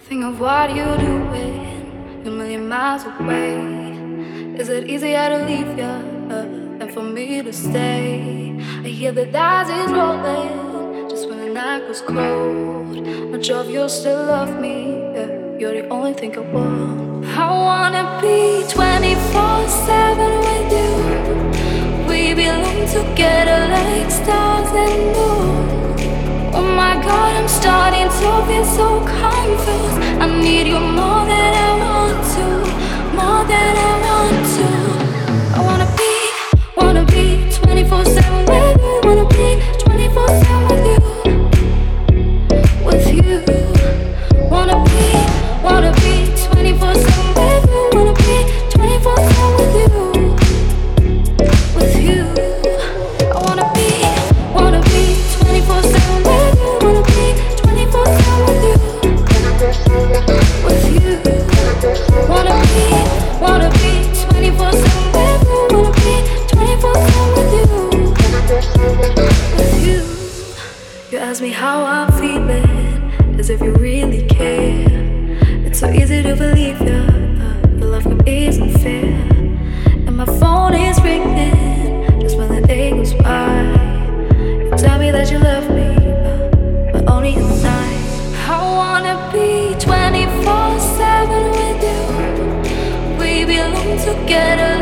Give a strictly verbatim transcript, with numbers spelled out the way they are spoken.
Think of what you're doing, you're a million miles away. Is it easier to leave you uh, than for me to stay? I hear the dice is rolling, just when the night was cold. Not sure if you still love me, yeah, you're the only thing I want. I wanna be twenty-four seven with you. We belong together like stars and moon. Oh my God, I'm starting to feel so confused. I need you more than I want to, more than I want to. I wanna be, wanna be twenty-four seven with you. Wanna be twenty-four seven with you, with you. Wanna be, wanna be twenty-four seven with you. Wanna be twenty-four seven with you, with you. I wanna be, wanna be twenty-four seven with you. Wanna be twenty-four seven with you, with you. Wanna be, wanna be twenty-four seven with you. Wanna be twenty-four seven with you, with you. You ask me how I'm feeling, as if you really care. It's so easy to believe you, uh, your love isn't fair. And my phone is ringing just when the day goes by. You tell me that you love me, uh, but only at night. I wanna be twenty-four seven with you. We belong together